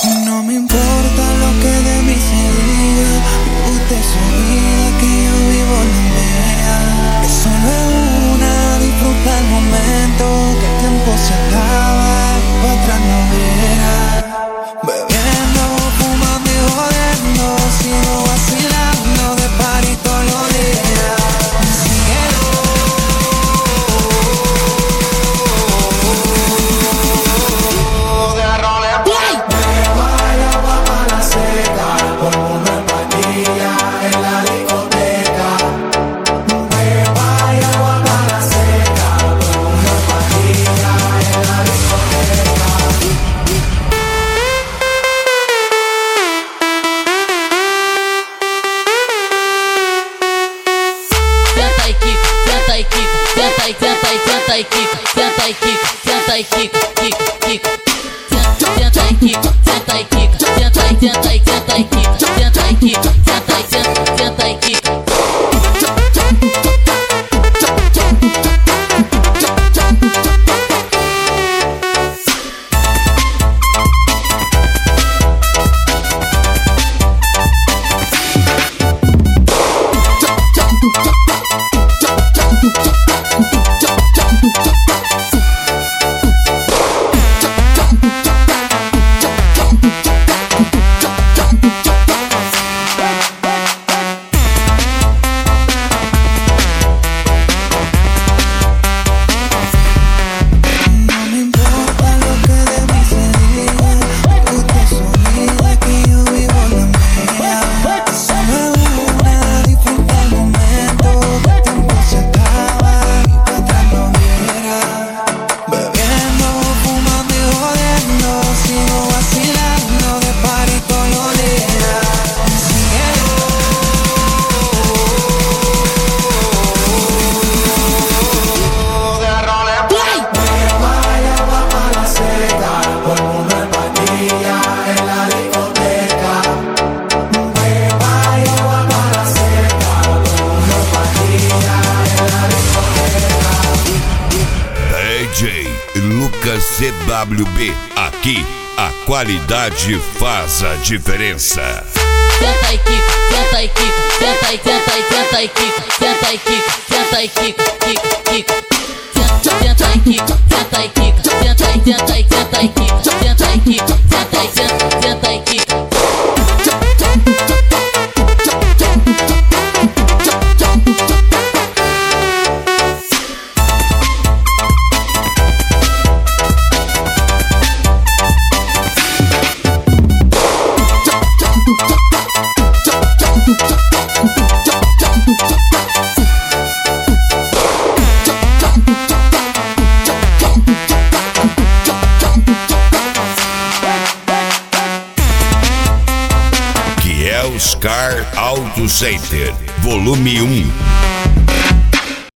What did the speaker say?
No me importa lo que de mí se diga, usted se olvida que yo vivo la mía. Que solo es una, disfruta el momento, que el tiempo se acaba y para atrás no verá. Bebiendo, fumando y jodiendo, sigo vacilando de party todos los días. Lucas CWB, aqui a qualidade faz a diferença. Senta e quica, senta e quica, senta e senta e quica, senta e quica, senta e quica, quica. Senta e quica, senta e quica, senta e senta e quica, senta e quica, senta e quica. Oscar Auto Center, volume 1.